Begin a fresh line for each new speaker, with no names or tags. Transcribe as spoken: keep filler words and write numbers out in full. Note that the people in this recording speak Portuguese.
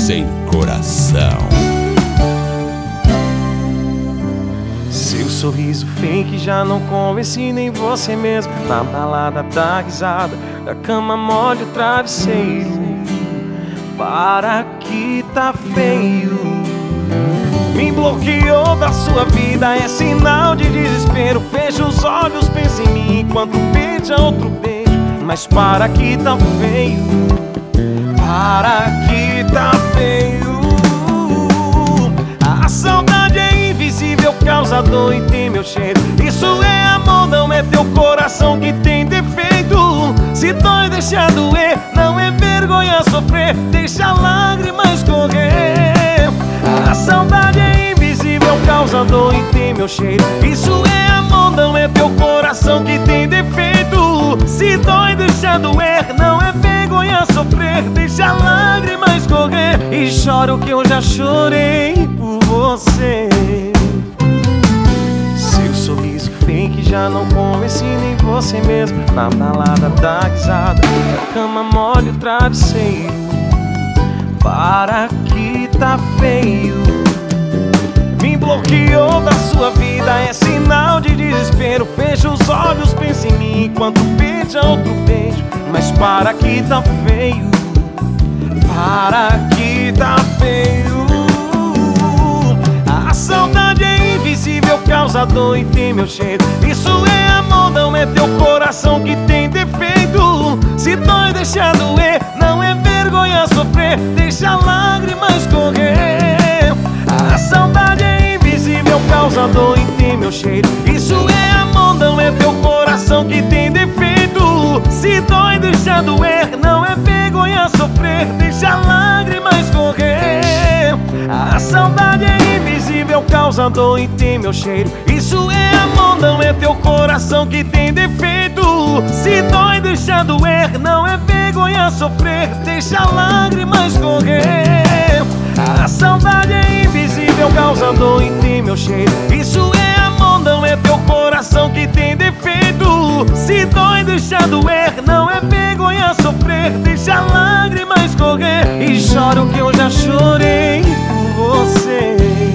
sem coração.
Seu sorriso fake já não convence nem você mesmo. Na balada dá risada, da cama molha o travesseiro. Para que tá feio. Me bloqueou da sua vida, é sinal de desespero. Fecha os olhos, pensa em mim enquanto beija outro beijo. Mas para que tá feio. Para que tá feio. A saudade é invisível, causa dor e tem meu cheiro. Isso é amor, não é teu coração que tem defeito. Se dói, deixa doer, não é vergonha sofrer. Deixa lágrimas correr. A saudade é invisível, causa dor e tem meu cheiro. Isso é amor, não é teu coração que tem defeito. Se dói, deixa doer, não é vergonha sofrer. Deixa lágrimas correr. E choro que eu já chorei por você. Seu sorriso fake já não convence nem você mesmo. Na balada dá risada, na cama molha o travesseiro. Para que tá feio. Me bloqueou da sua vida, é sinal de desespero. Fecha os olhos, pensa em mim enquanto beija outro beijo. Mas para que tá feio. Para que tá feio. A saudade é invisível, causa dor e tem meu cheiro. Isso é amor, não é teu coração que tem defeito. Se dói, deixa doer, não é vergonha sofrer. Deixa lágrimas correr. A saudade é invisível, causa dor e tem meu cheiro. Isso é amor, não é teu coração que tem defeito. Se dói, deixa doer, não é vergonha sofrer. Deixa lágrimas correr. A saudade é invisível, causa dor e tem meu cheiro. Isso é amor, não é teu coração que tem defeito. Se dói, deixa doer, não é vergonha sofrer. Deixa lágrimas correr. A saudade é invisível, causa dor e tem meu cheiro. Isso é amor, não é teu coração que tem defeito. Se dói, deixa doer, não é vergonha sofrer. Deixa lágrimas correr. E choro que eu já chorei por você.